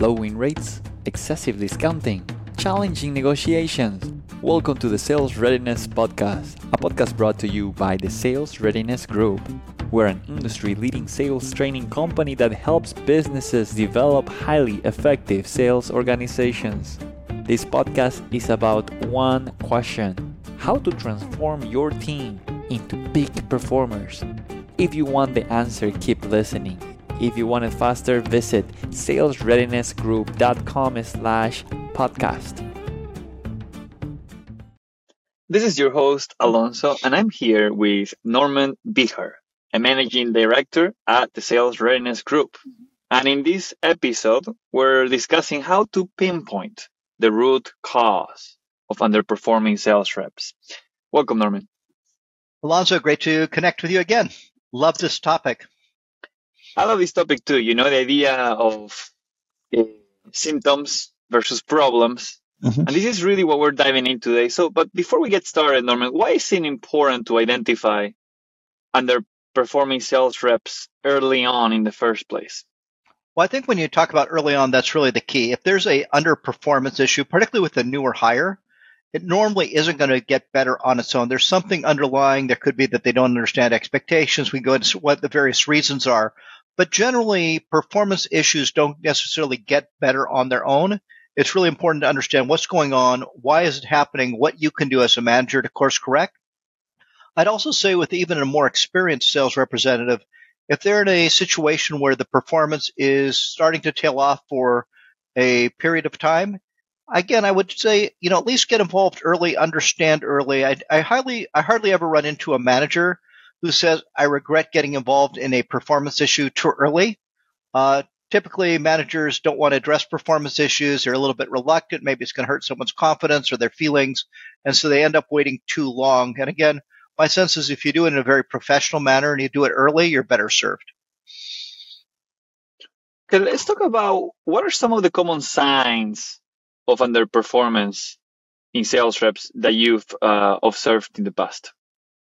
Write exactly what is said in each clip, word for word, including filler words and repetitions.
low win rates, excessive discounting, challenging negotiations. Welcome to the Sales Readiness Podcast, a podcast brought to you by the Sales Readiness Group. We're an industry-leading sales training company that helps businesses develop highly effective sales organizations. This podcast is about one question: how to transform your team into peak performers. If you want the answer, keep listening. If you want it faster, visit salesreadinessgroup.com slash podcast. This is your host, Alonso, and I'm here with Norman Bihar, a managing director at the Sales Readiness Group. And in this episode, we're discussing how to pinpoint the root cause of underperforming sales reps. Welcome, Norman. Alonso, great to connect with you again. Love this topic. I love this topic too. You know, the idea of uh, symptoms versus problems. Mm-hmm. And this is really what we're diving into today. So, but before we get started, Norman, why is it important to identify underperforming sales reps early on in the first place? Well, I think when you talk about early on, that's really the key. If there's a underperformance issue, particularly with a newer hire, it normally isn't going to get better on its own. There's something underlying. There could be that they don't understand expectations. We can go into what the various reasons are. But generally, performance issues don't necessarily get better on their own. It's really important to understand what's going on, why is it happening, what you can do as a manager to course correct. I'd also say with even a more experienced sales representative, if they're in a situation where the performance is starting to tail off for a period of time, again, I would say, you know, at least get involved early, understand early. I, I highly, I hardly ever run into a manager who says, I regret getting involved in a performance issue too early. Uh, typically, managers don't want to address performance issues. They're a little bit reluctant. Maybe it's going to hurt someone's confidence or their feelings. And so they end up waiting too long. And again, my sense is if you do it in a very professional manner and you do it early, you're better served. Okay, let's talk about what are some of the common signs of underperformance in sales reps that you've uh, observed in the past?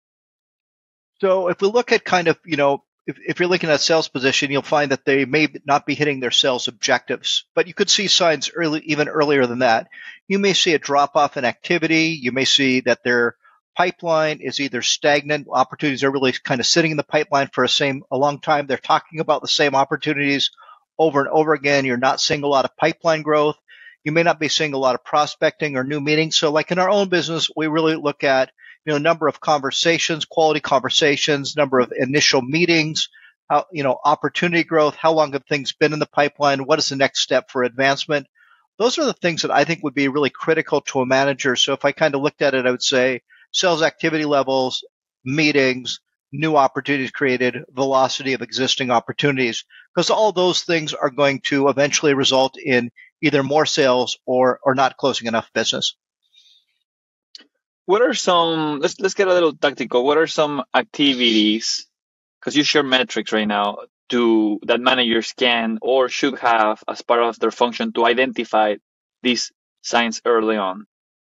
So if we look at kind of, you know, if, if you're looking at a sales position, you'll find that they may not be hitting their sales objectives, but you could see signs early, even earlier than that. You may see a drop off in activity. You may see that their pipeline is either stagnant. Opportunities are really kind of sitting in the pipeline for a same, a long time. They're talking about the same opportunities over and over again. You're not seeing a lot of pipeline growth. You may not be seeing a lot of prospecting or new meetings. So like in our own business, we really look at, you know, number of conversations, quality conversations, number of initial meetings, how, you know, opportunity growth, how long have things been in the pipeline? What is the next step for advancement? Those are the things that I think would be really critical to a manager. So if I kind of looked at it, I would say sales activity levels, meetings, new opportunities created, velocity of existing opportunities, because all those things are going to eventually result in either more sales or or not closing enough business. What are some, let's let's get a little tactical. What are some activities, because you share metrics right now, to that managers can or should have as part of their function to identify these signs early on?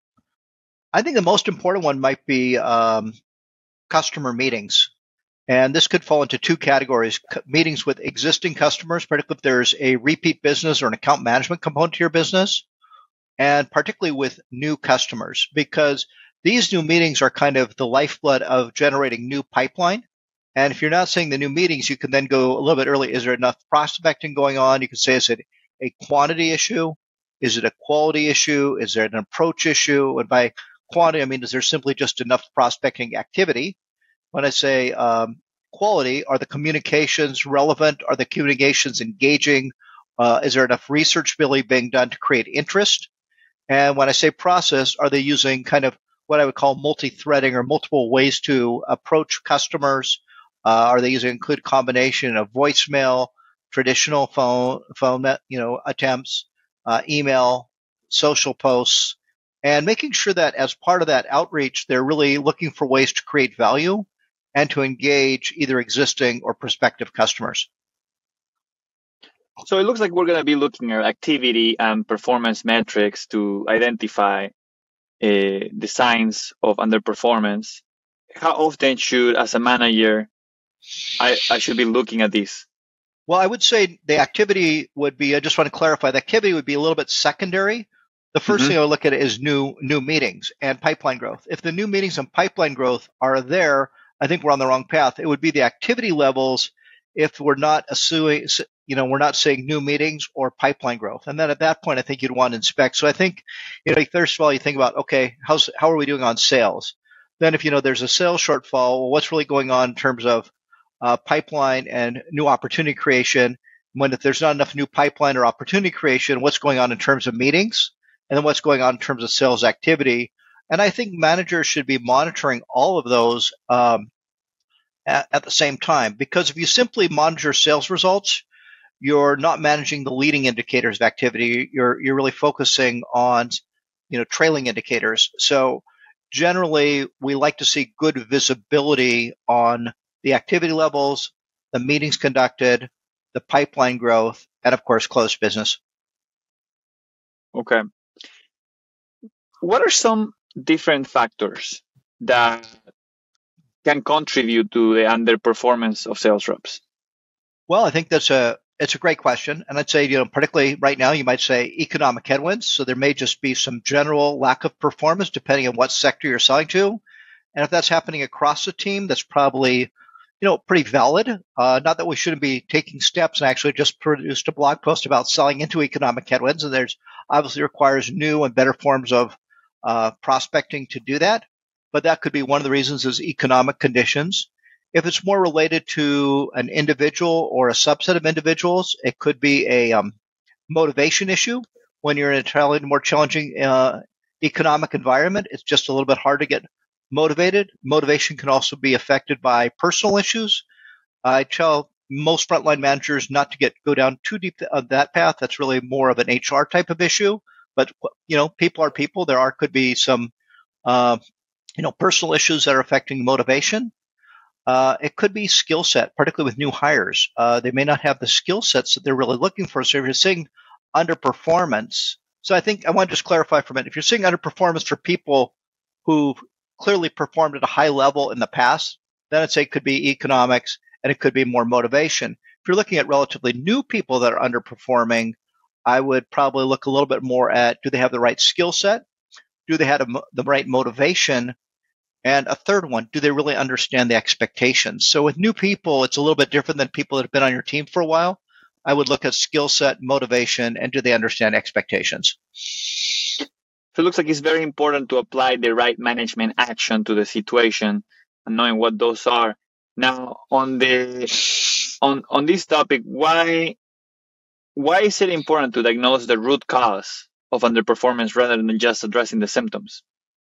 I think the most important one might be um, customer meetings. And this could fall into two categories: meetings with existing customers, particularly if there's a repeat business or an account management component to your business, and particularly with new customers, because these new meetings are kind of the lifeblood of generating new pipeline. And if you're not seeing the new meetings, you can then go a little bit early. Is there enough prospecting going on? You can say, is it a quantity issue? Is it a quality issue? Is there an approach issue? And by quantity, I mean, is there simply just enough prospecting activity? When I say um, quality, are the communications relevant? Are the communications engaging? Uh, is there enough research really being done to create interest? And when I say process, are they using kind of what I would call multi-threading or multiple ways to approach customers? Uh, are they using a good combination of voicemail, traditional phone, phone, you know, attempts, uh, email, social posts, and making sure that as part of that outreach, they're really looking for ways to create value and to engage either existing or prospective customers. So it looks like we're going to be looking at activity and performance metrics to identify uh, the signs of underperformance. How often should, as a manager, I, I should be looking at this? Well, I would say the activity would be, I just want to clarify, the activity would be a little bit secondary. The first Mm-hmm. thing I would look at is new new meetings and pipeline growth. If the new meetings and pipeline growth are there, I think we're on the wrong path. It would be the activity levels if we're not assuming, you know, we're not seeing new meetings or pipeline growth. And then at that point, I think you'd want to inspect. So I think, you know, first of all, you think about, okay, how's, how are we doing on sales? Then if, you know, there's a sales shortfall, well, what's really going on in terms of uh, pipeline and new opportunity creation? When if there's not enough new pipeline or opportunity creation, what's going on in terms of meetings? And then what's going on in terms of sales activity. And I think managers should be monitoring all of those um, at, at the same time, because if you simply monitor sales results, you're not managing the leading indicators of activity. You're you're really focusing on, you know, trailing indicators. So generally, we like to see good visibility on the activity levels, the meetings conducted, the pipeline growth, and of course, closed business. Okay. What are some different factors that can contribute to the underperformance of sales reps? Well, I think that's a it's a great question, and I'd say, you know, particularly right now, you might say economic headwinds. So there may just be some general lack of performance depending on what sector you're selling to, and if that's happening across the team, that's probably, you know, pretty valid. Uh, not that we shouldn't be taking steps. And actually, just produced a blog post about selling into economic headwinds, and there's obviously requires new and better forms of uh, prospecting to do that. But that could be one of the reasons is economic conditions. If it's more related to an individual or a subset of individuals, it could be a um, motivation issue. When you're in a more challenging uh, economic environment, it's just a little bit hard to get motivated. Motivation can also be affected by personal issues. I tell most frontline managers not to get go down too deep on that path. That's really more of an H R type of issue. But, you know, people are people. There are could be some, uh, you know, personal issues that are affecting motivation. Uh, it could be skill set, particularly with new hires. Uh, they may not have the skill sets that they're really looking for. So if you're seeing underperformance, so I think I want to just clarify for a minute. If you're seeing underperformance for people who clearly performed at a high level in the past, then I'd say it could be economics and it could be more motivation. If you're looking at relatively new people that are underperforming, I would probably look a little bit more at, do they have the right skill set? Do they have a, the right motivation? And a third one, do they really understand the expectations? So with new people, it's a little bit different than people that have been on your team for a while. I would look at skill set, motivation, and do they understand expectations? So it looks like it's very important to apply the right management action to the situation and knowing what those are. Now, on the on on this topic, why why is it important to diagnose the root cause of underperformance rather than just addressing the symptoms?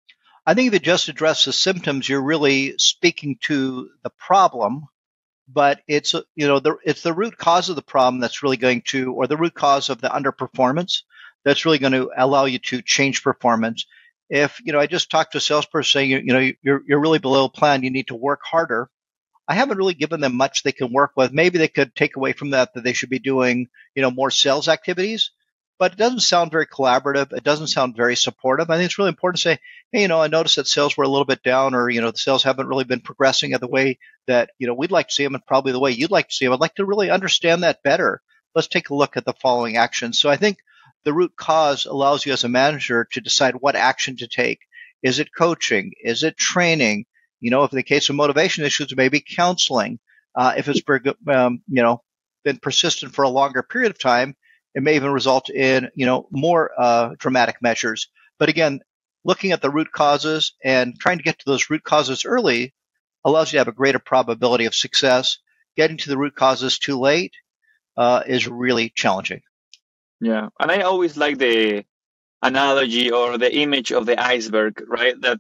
I think if you just address the symptoms, you're really speaking to the problem, but it's, you know, the, it's the root cause of the problem that's really going to, or the root cause of the underperformance that's really going to allow you to change performance. If, you know, I just talked to a salesperson saying, you know, you're, you're really below plan, you need to work harder. I haven't really given them much they can work with. Maybe they could take away from that that they should be doing, you know, more sales activities. But it doesn't sound very collaborative. It doesn't sound very supportive. I think it's really important to say, hey, you know, I noticed that sales were a little bit down, or, you know, the sales haven't really been progressing at the way that, you know, we'd like to see them and probably the way you'd like to see them. I'd like to really understand that better. Let's take a look at the following actions. So I think the root cause allows you as a manager to decide what action to take. Is it coaching? Is it training? You know, if in the case of motivation issues, maybe counseling. Uh, if it's, um, you know, been persistent for a longer period of time, it may even result in, you know, more uh, dramatic measures. But again, looking at the root causes and trying to get to those root causes early allows you to have a greater probability of success. Getting to the root causes too late uh, is really challenging. Yeah, and I always like the analogy or the image of the iceberg, right? That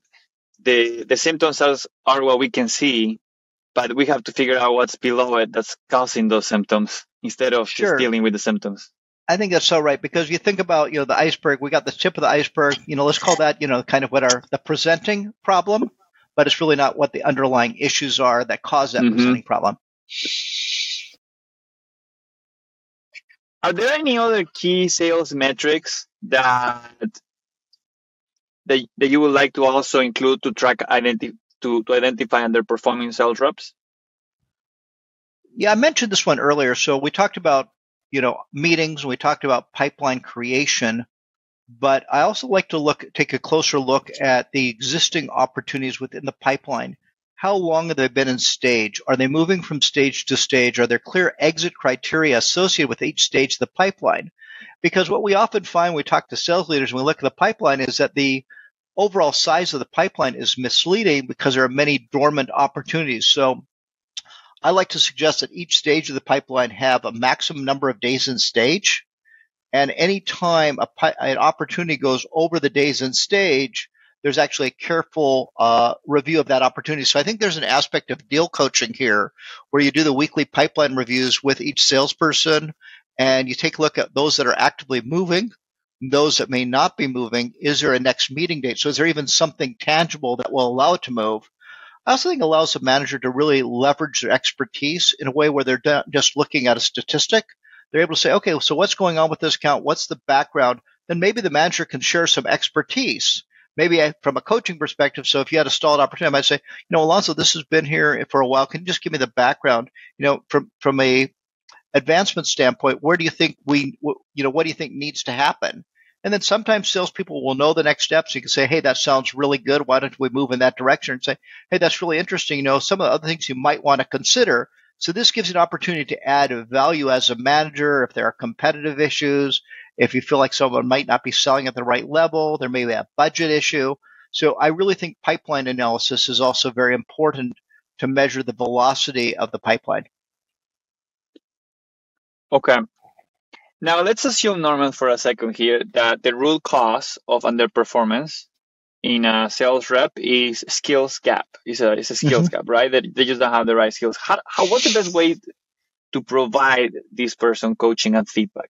the the symptoms are, are what we can see, but we have to figure out what's below it that's causing those symptoms instead of Sure. just dealing with the symptoms. I think that's so right, because you think about, you know, the iceberg, we got the tip of the iceberg, you know, let's call that, you know, kind of what our the presenting problem, but it's really not what the underlying issues are that cause that mm-hmm. presenting problem. Are there any other key sales metrics that that, that you would like to also include to track identi- to, to identify underperforming sales reps? Yeah, I mentioned this one earlier. So we talked about, you know, meetings, we talked about pipeline creation, but I also like to look, take a closer look at the existing opportunities within the pipeline. How long have they been in stage? Are they moving from stage to stage? Are there clear exit criteria associated with each stage of the pipeline? Because what we often find when we talk to sales leaders when we look at the pipeline is that the overall size of the pipeline is misleading because there are many dormant opportunities. So I like to suggest that each stage of the pipeline have a maximum number of days in stage. And anytime a, an opportunity goes over the days in stage, there's actually a careful uh, review of that opportunity. So I think there's an aspect of deal coaching here where you do the weekly pipeline reviews with each salesperson and you take a look at those that are actively moving, those that may not be moving. Is there a next meeting date? So is there even something tangible that will allow it to move? I also think it allows the manager to really leverage their expertise in a way where they're not just looking at a statistic. They're able to say, okay, so what's going on with this account? What's the background? Then maybe the manager can share some expertise, maybe from a coaching perspective. So if you had a stalled opportunity, I might say, you know, Alonso, this has been here for a while. Can you just give me the background? You know, from from a advancement standpoint, where do you think we, you know, what do you think needs to happen? And then sometimes salespeople will know the next steps. You can say, hey, that sounds really good. Why don't we move in that direction? And say, hey, that's really interesting. You know, some of the other things you might want to consider. So this gives you an opportunity to add value as a manager. If there are competitive issues, if you feel like someone might not be selling at the right level, there may be a budget issue. So I really think pipeline analysis is also very important to measure the velocity of the pipeline. Okay. Now let's assume, Norman, for a second here, that the root cause of underperformance in a sales rep is skills gap. It's a, it's a skills mm-hmm. gap, right? That they just don't have the right skills. How, how, what's the best way to provide this person coaching and feedback?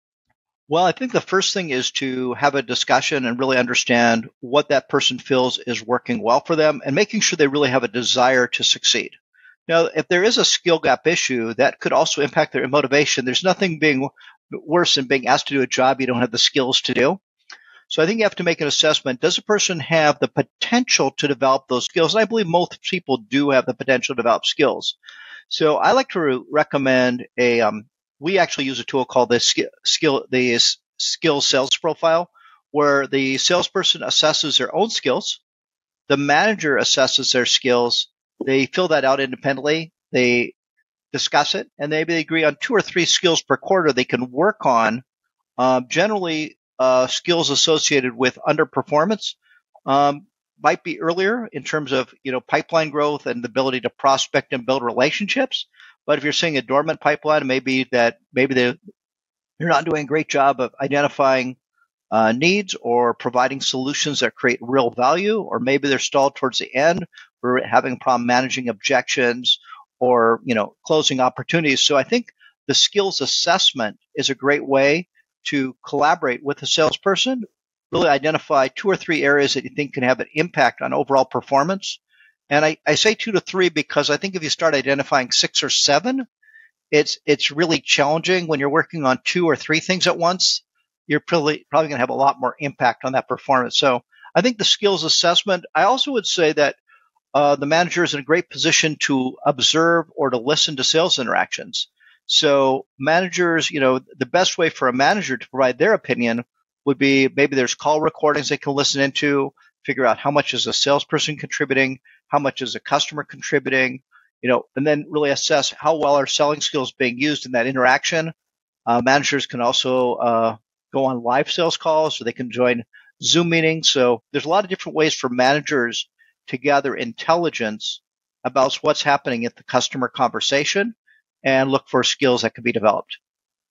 Well, I think the first thing is to have a discussion and really understand what that person feels is working well for them and making sure they really have a desire to succeed. Now, if there is a skill gap issue, that could also impact their motivation. There's nothing being worse than being asked to do a job you don't have the skills to do. So I think you have to make an assessment. Does a person have the potential to develop those skills? And I believe most people do have the potential to develop skills. So I like to re- recommend a, um, we actually use a tool called the skill, skill, the skill sales profile, where the salesperson assesses their own skills. The manager assesses their skills. They fill that out independently. They discuss it, and maybe they agree on two or three skills per quarter they can work on. Um, generally, uh, skills associated with underperformance um, might be earlier in terms of, you know, pipeline growth and the ability to prospect and build relationships. But if you're seeing a dormant pipeline, maybe that maybe they they're not doing a great job of identifying uh, needs or providing solutions that create real value, or maybe they're stalled towards the end. We're having a problem managing objections or, you know, closing opportunities. So I think the skills assessment is a great way to collaborate with a salesperson, really identify two or three areas that you think can have an impact on overall performance. And I, I say two to three because I think if you start identifying six or seven, it's it's really challenging. When you're working on two or three things at once, you're probably, probably going to have a lot more impact on that performance. So I think the skills assessment, I also would say that Uh, the manager is in a great position to observe or to listen to sales interactions. So managers, you know, the best way for a manager to provide their opinion would be maybe there's call recordings they can listen into, figure out how much is a salesperson contributing, how much is a customer contributing, you know, and then really assess how well are selling skills being used in that interaction. Uh, managers can also uh, go on live sales calls, so they can join Zoom meetings. So there's a lot of different ways for managers to gather intelligence about what's happening at the customer conversation and look for skills that can be developed.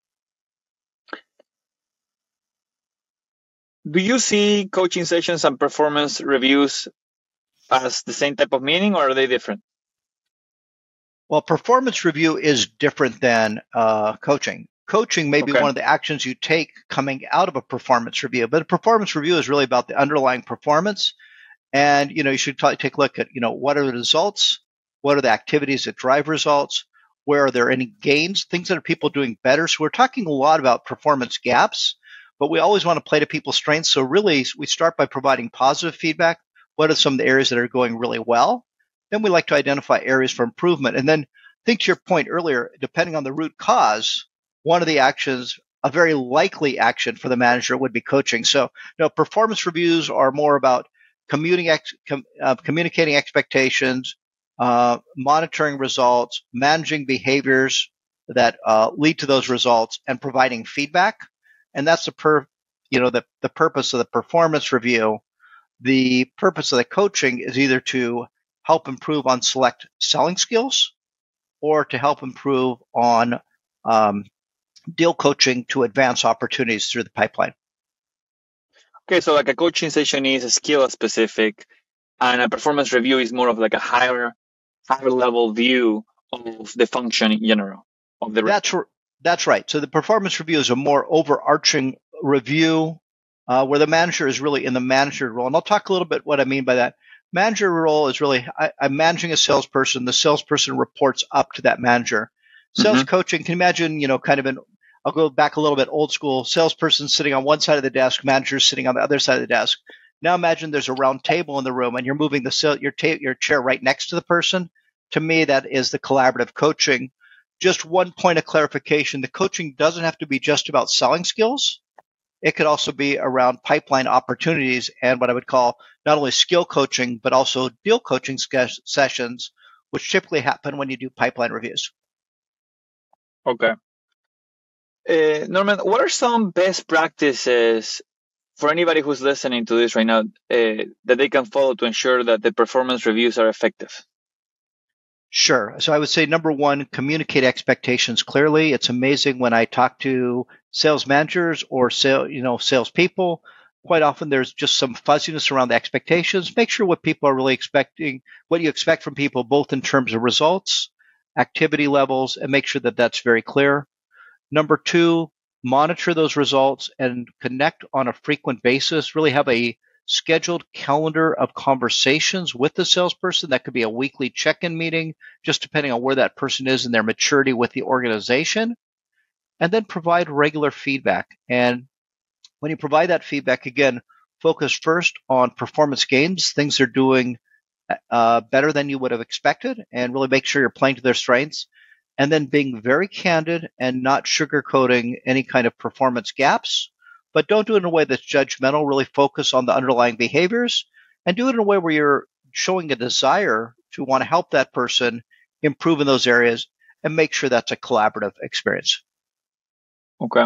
Do you see coaching sessions and performance reviews as the same type of meeting, or are they different? Well, performance review is different than uh, coaching. Coaching may be okay. one of the actions you take coming out of a performance review, but a performance review is really about the underlying performance. And, you know, you should t- take a look at, you know, what are the results? What are the activities that drive results? Where are there any gains? Things that are people doing better. So we're talking a lot about performance gaps, but we always want to play to people's strengths. So really, we start by providing positive feedback. What are some of the areas that are going really well? Then we like to identify areas for improvement. And then think to your point earlier, depending on the root cause, one of the actions, a very likely action for the manager would be coaching. So, you know, performance reviews are more about communicating, ex, com, uh, communicating expectations, uh, monitoring results, managing behaviors that uh, lead to those results, and providing feedback. And that's the per, you know, the, the purpose of the performance review. The purpose of the coaching is either to help improve on select selling skills or to help improve on um, deal coaching to advance opportunities through the pipeline. Okay, so like a coaching session is skill specific, and a performance review is more of like a higher, higher level view of the function in general of the. That's that's right. So the performance review is a more overarching review uh, where the manager is really in the manager role, and I'll talk a little bit what I mean by that. Manager role is really I, I'm managing a salesperson. The salesperson reports up to that manager. Sales mm-hmm. coaching, can you imagine, you know, kind of an I'll go back a little bit old school. Salesperson sitting on one side of the desk, manager sitting on the other side of the desk. Now imagine there's a round table in the room and you're moving the your, ta- your chair right next to the person. To me, that is the collaborative coaching. Just one point of clarification. The coaching doesn't have to be just about selling skills. It could also be around pipeline opportunities and what I would call not only skill coaching, but also deal coaching sessions, which typically happen when you do pipeline reviews. Okay. Uh, Norman, what are some best practices for anybody who's listening to this right now uh, that they can follow to ensure that the performance reviews are effective? Sure. So I would say number one, communicate expectations clearly. It's amazing when I talk to sales managers or sale, you know, salespeople. Quite often there's just some fuzziness around the expectations. Make sure what people are really expecting, what you expect from people, both in terms of results, activity levels, and make sure that that's very clear. Number two, monitor those results and connect on a frequent basis. Really have a scheduled calendar of conversations with the salesperson. That could be a weekly check-in meeting, just depending on where that person is in their maturity with the organization. And then provide regular feedback. And when you provide that feedback, again, focus first on performance gains, things they're doing uh, better than you would have expected, and really make sure you're playing to their strengths. And then being very candid and not sugarcoating any kind of performance gaps, but don't do it in a way that's judgmental. Really focus on the underlying behaviors and do it in a way where you're showing a desire to want to help that person improve in those areas and make sure that's a collaborative experience. Okay.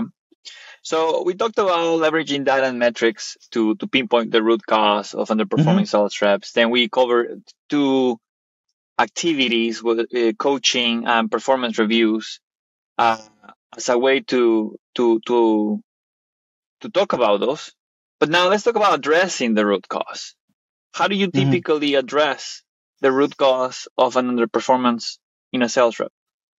So we talked about leveraging data and metrics to, to pinpoint the root cause of underperforming mm-hmm. sales reps. Then we covered two activities with uh, coaching and performance reviews uh, as a way to to to to talk about those. But now let's talk about addressing the root cause. How do you mm-hmm. typically address the root cause of an underperformance in a sales rep?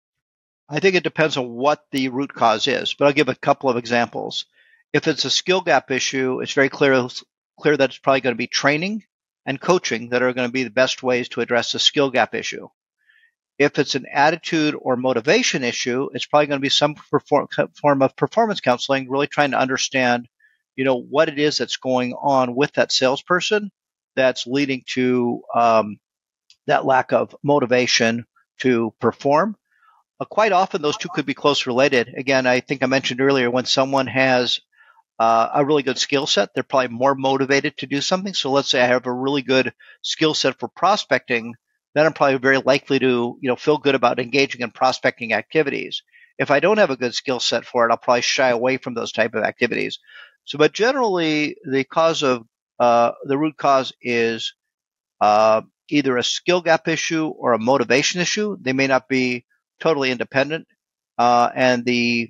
I think it depends on what the root cause is, but I'll give a couple of examples. If it's a skill gap issue, it's very clear clear that it's probably going to be training and coaching that are going to be the best ways to address the skill gap issue. If it's an attitude or motivation issue, it's probably going to be some perform, form of performance counseling, really trying to understand, you know, what it is that's going on with that salesperson that's leading to um, that lack of motivation to perform. Uh, quite often, those two could be close related. Again, I think I mentioned earlier, when someone has Uh, a really good skill set, they're probably more motivated to do something. So let's say I have a really good skill set for prospecting, then I'm probably very likely to, you know, feel good about engaging in prospecting activities. If I don't have a good skill set for it, I'll probably shy away from those type of activities. So, but generally, the cause of uh, the root cause is uh, either a skill gap issue or a motivation issue. They may not be totally independent, uh, and the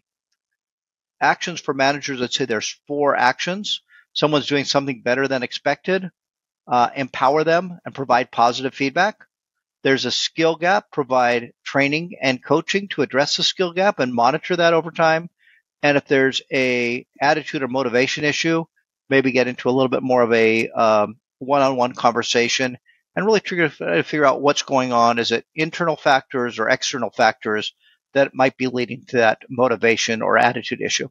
actions for managers, I'd say there's four actions. Someone's doing something better than expected, uh, empower them and provide positive feedback. There's a skill gap, provide training and coaching to address the skill gap and monitor that over time. And if there's a attitude or motivation issue, maybe get into a little bit more of a um, one-on-one conversation and really try to figure out what's going on. Is it internal factors or external factors that might be leading to that motivation or attitude issue?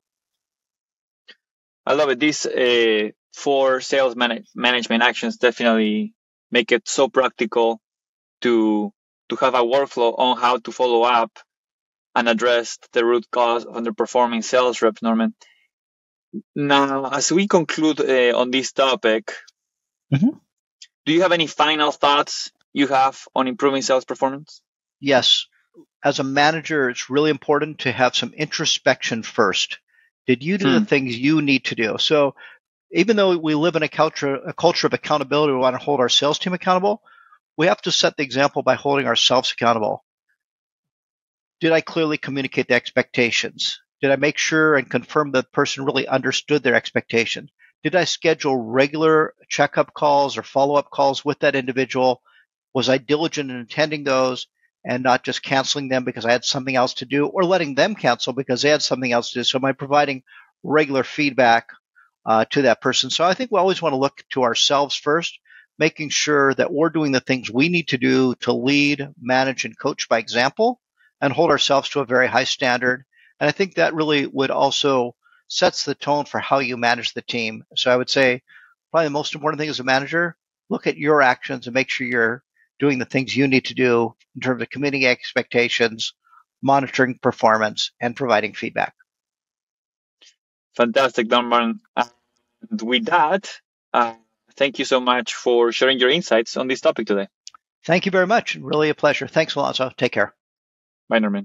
I love it. These uh, four sales man- management actions definitely make it so practical to to have a workflow on how to follow up and address the root cause of underperforming sales reps, Norman. Now, as we conclude uh, on this topic, mm-hmm. do you have any final thoughts you have on improving sales performance? Yes. As a manager, it's really important to have some introspection first. Did you do hmm. the things you need to do? So even though we live in a culture, a culture of accountability, we want to hold our sales team accountable, we have to set the example by holding ourselves accountable. Did I clearly communicate the expectations? Did I make sure and confirm that the person really understood their expectation? Did I schedule regular checkup calls or follow-up calls with that individual? Was I diligent in attending those and not just canceling them because I had something else to do, or letting them cancel because they had something else to do? So am I providing regular feedback uh, to that person? So I think we always want to look to ourselves first, making sure that we're doing the things we need to do to lead, manage, and coach by example, and hold ourselves to a very high standard. And I think that really would also sets the tone for how you manage the team. So I would say probably the most important thing as a manager, look at your actions and make sure you're doing the things you need to do in terms of committing expectations, monitoring performance, and providing feedback. Fantastic, Norman. And with that, uh, thank you so much for sharing your insights on this topic today. Thank you very much. Really a pleasure. Thanks, Alonso. Take care. Bye, Norman.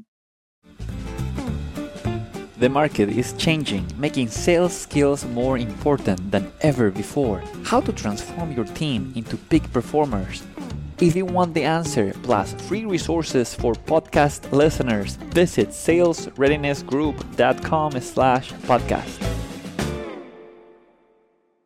The market is changing, making sales skills more important than ever before. How to transform your team into peak performers? If you want the answer, plus free resources for podcast listeners, visit sales readiness group dot com slash podcast.